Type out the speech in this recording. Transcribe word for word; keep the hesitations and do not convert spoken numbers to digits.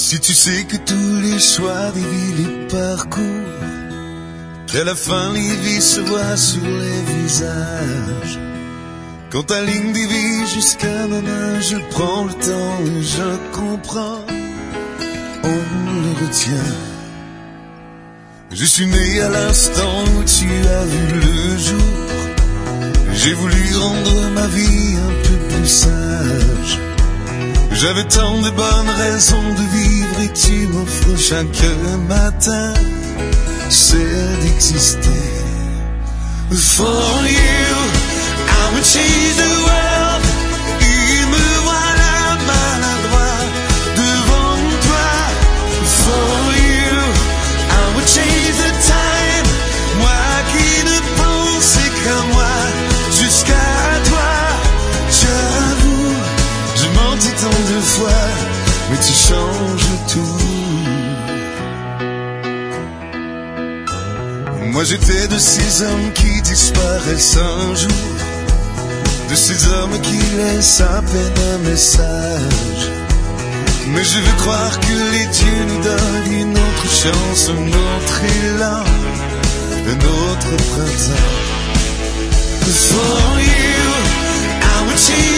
Si tu sais que tous les choix des vies, les parcours, qu'à la fin les vies se voient sur les visages. Quand ta ligne dévie jusqu'à ma main, je prends le temps et je comprends, on le retient. Je suis né à l'instant où tu as vu le jour. J'ai voulu rendre ma vie un peu plus sage. J'avais tant de bonnes raisons de vivre et tu m'offres chaque matin celle d'exister. For you, I would change the world. Et me voilà maladroit devant toi. For you, I would change the time. Moi qui ne pensais qu'à moi, jusqu'à toi. J'avoue, je mentis tant de fois, mais tu changes tout. Moi j'étais de ces hommes qui disparaissent un jour, de ces hommes qui laissent à peine un message. Mais je veux croire que les dieux nous donnent une autre chance, un autre élan, un autre printemps. For you, I would change